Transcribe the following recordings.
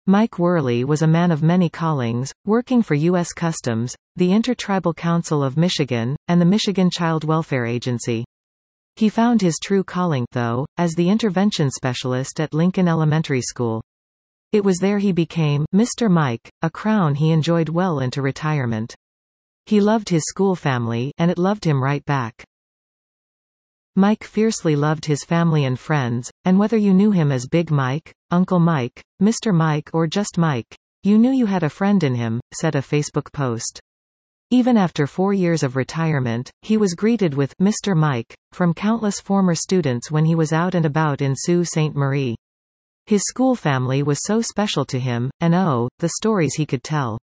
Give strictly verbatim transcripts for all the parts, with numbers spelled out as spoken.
Mike Worley was a man of many callings, working for U S Customs, the Intertribal Council of Michigan, and the Michigan Child Welfare Agency. He found his true calling, though, as the intervention specialist at Lincoln Elementary School. It was there he became Mister Mike, a crown he enjoyed well into retirement. He loved his school family, and it loved him right back. Mike fiercely loved his family and friends, and whether you knew him as Big Mike, Uncle Mike, Mister Mike or just Mike, you knew you had a friend in him, said a Facebook post. Even after four years of retirement, he was greeted with Mister Mike from countless former students when he was out and about in Sault Ste. Marie. His school family was so special to him, and oh, the stories he could tell.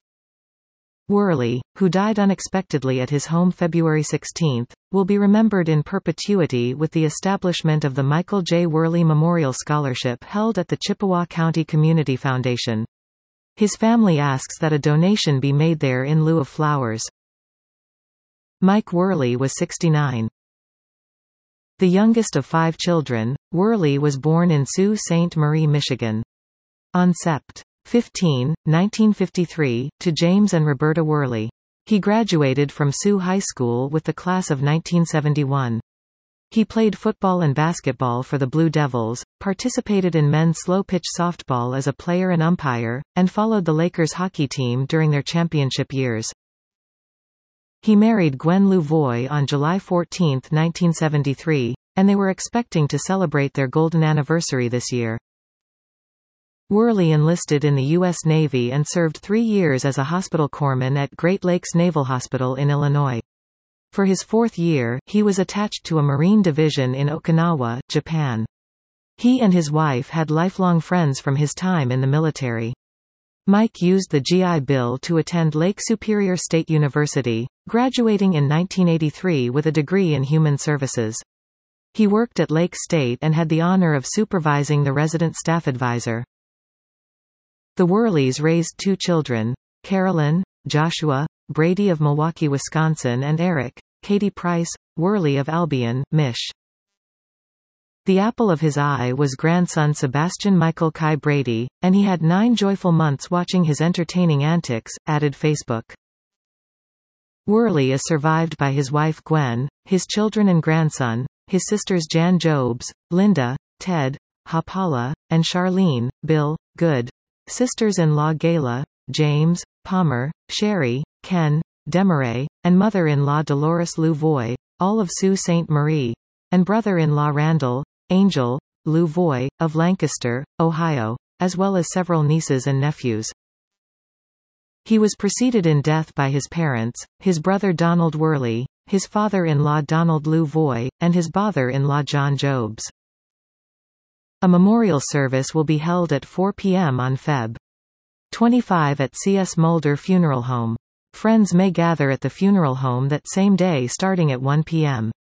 Worley, who died unexpectedly at his home February sixteenth, will be remembered in perpetuity with the establishment of the Michael J. Worley Memorial Scholarship held at the Chippewa County Community Foundation. His family asks that a donation be made there in lieu of flowers. Mike Worley was sixty-nine. The youngest of five children, Worley was born in Sault Ste. Marie, Michigan. On September fifteenth, nineteen fifty-three, to James and Roberta Worley. He graduated from Sault High School with the class of nineteen seventy-one. He played football and basketball for the Blue Devils, participated in men's slow-pitch softball as a player and umpire, and followed the Lakers hockey team during their championship years. He married Gwen Louvois on July fourteenth, nineteen seventy-three, and they were expecting to celebrate their golden anniversary this year. Worley enlisted in the U S Navy and served three years as a hospital corpsman at Great Lakes Naval Hospital in Illinois. For his fourth year, he was attached to a Marine division in Okinawa, Japan. He and his wife had lifelong friends from his time in the military. Mike used the G I Bill to attend Lake Superior State University, graduating in nineteen eighty-three with a degree in human services. He worked at Lake State and had the honor of supervising the resident staff advisor. The Worleys raised two children, Carolyn, Joshua, Brady of Milwaukee, Wisconsin, and Eric, Katie Price, Worley of Albion, Mich. The apple of his eye was grandson Sebastian Michael Kai Brady, and he had nine joyful months watching his entertaining antics, added Facebook. Worley is survived by his wife Gwen, his children and grandson, his sisters Jan Jobs, Linda, Ted, Hapala, and Charlene, Bill, Good, sisters-in-law Gayla, James, Palmer, Sherry, Ken, Demaray, and mother-in-law Dolores Louvois, all of Sault Ste. Marie, and brother-in-law Randall, Angel, Louvois, of Lancaster, Ohio, as well as several nieces and nephews. He was preceded in death by his parents, his brother Donald Worley, his father-in-law Donald Louvois, and his father-in-law John Jobs. A memorial service will be held at four p m on February twenty-fifth at C S Mulder Funeral Home. Friends may gather at the funeral home that same day starting at one p m